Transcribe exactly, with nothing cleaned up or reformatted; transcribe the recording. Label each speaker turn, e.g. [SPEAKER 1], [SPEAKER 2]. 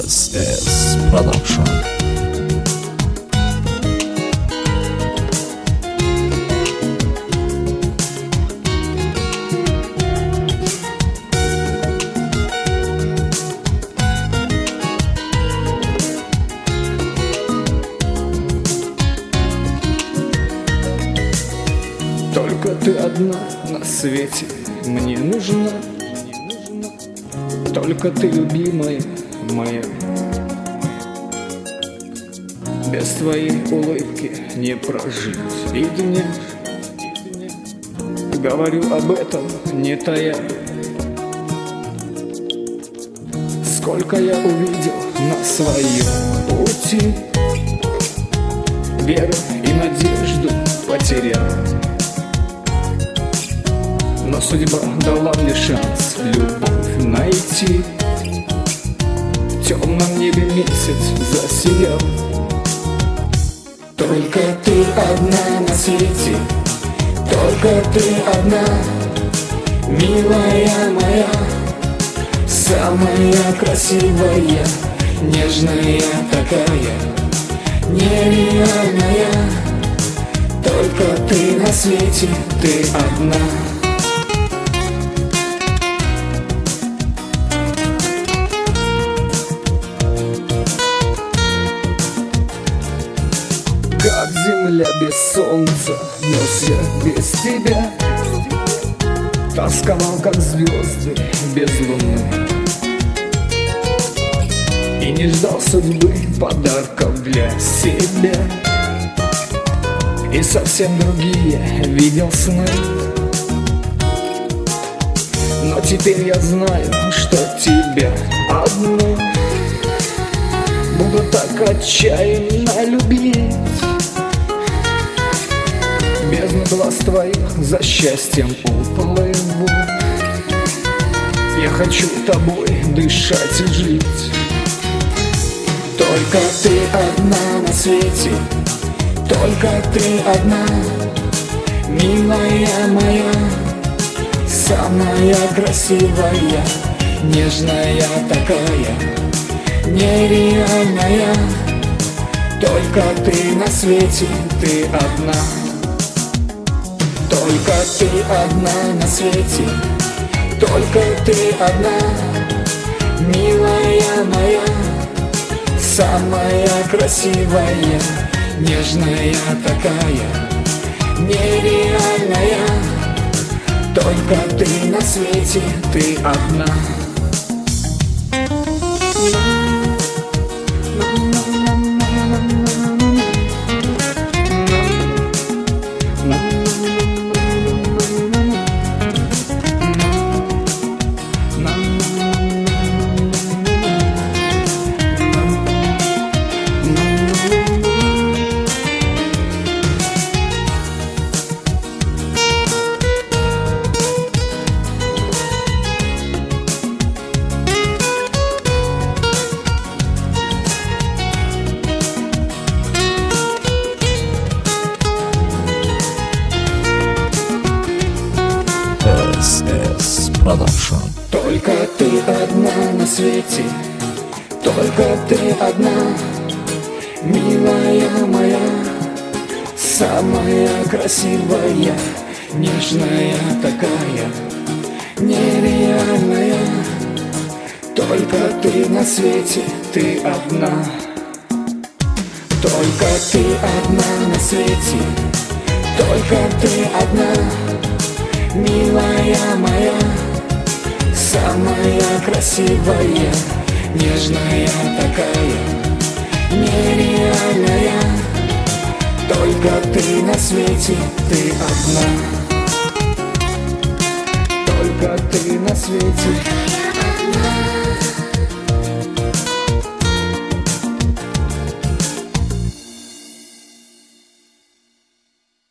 [SPEAKER 1] эс эс Production.
[SPEAKER 2] Только ты одна на свете мне нужна, только ты, любимая моя. Без твоей улыбки не прожить и дня. Говорю об этом не тая. Сколько я увидел на своем пути, веру и надежду потерял. Но судьба дала мне шанс любовь найти. В темном небе месяц засиял. Только ты одна на свете, только ты одна, милая моя, самая красивая, нежная такая, нереальная. Только ты на свете, ты одна. Как земля без солнца, нес я без тебя, тосковал, как звезды без луны, и не ждал судьбы подарков для себя, и совсем другие видел сны. Но теперь я знаю, что тебя одну буду так отчаянно любить. Бездну глаз твоих за счастьем уплыву. Я хочу тобой дышать и жить. Только ты одна на свете, только ты одна, милая моя, самая красивая, нежная такая, нереальная. Только ты на свете, ты одна. Только ты одна на свете, только ты одна, милая моя, самая красивая, нежная такая, нереальная. Только ты на свете, ты одна.
[SPEAKER 1] эс эс Production.
[SPEAKER 2] Только ты одна на свете, только ты одна, милая моя, самая красивая, нежная такая, нереальная. Только ты на свете, ты одна. Только ты одна на свете, только ты одна, милая моя, самая красивая, нежная такая, нереальная. Только ты на свете, ты одна. Только ты на свете.